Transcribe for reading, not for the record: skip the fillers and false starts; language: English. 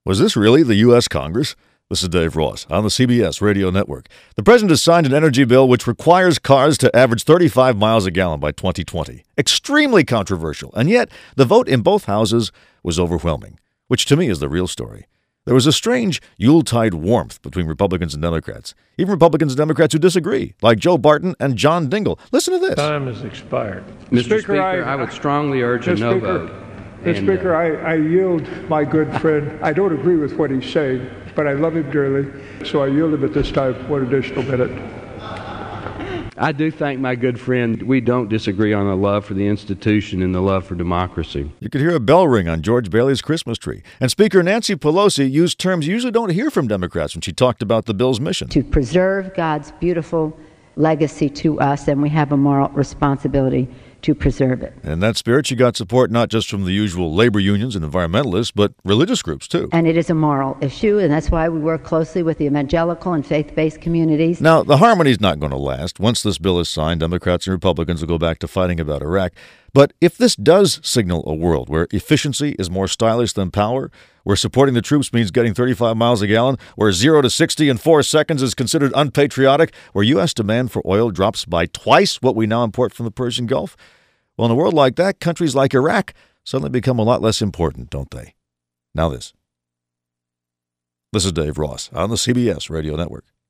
Was this really the U.S. Congress? This is Dave Ross on the CBS Radio Network. The president has signed an energy bill which requires cars to average 35 miles a gallon by 2020. Extremely controversial, and yet the vote in both houses was overwhelming, which to me is the real story. There was a strange Yuletide warmth between Republicans and Democrats, even Republicans and Democrats who disagree, like Joe Barton and John Dingell. Listen to this. Time has expired. Mr. Speaker, I would strongly urge a no vote. Mr. Speaker, I yield my good friend. I don't agree with what he's saying, but I love him dearly, so I yield him at this time one additional minute. I do thank my good friend. We don't disagree on the love for the institution and the love for democracy. You could hear a bell ring on George Bailey's Christmas tree. And Speaker Nancy Pelosi used terms you usually don't hear from Democrats when she talked about the bill's mission. To preserve God's beautiful legacy to us, and we have a moral responsibility to preserve it. In that spirit, she got support not just from the usual labor unions and environmentalists, but religious groups, too. And it is a moral issue, and that's why we work closely with the evangelical and faith-based communities. Now, the harmony's not going to last. Once this bill is signed, Democrats and Republicans will go back to fighting about Iraq. But if this does signal a world where efficiency is more stylish than power, where supporting the troops means getting 35 miles a gallon, where 0 to 60 in 4 seconds is considered unpatriotic, where U.S. demand for oil drops by twice what we now import from the Persian Gulf, well, in a world like that, countries like Iraq suddenly become a lot less important, don't they? Now this. This is Dave Ross on the CBS Radio Network.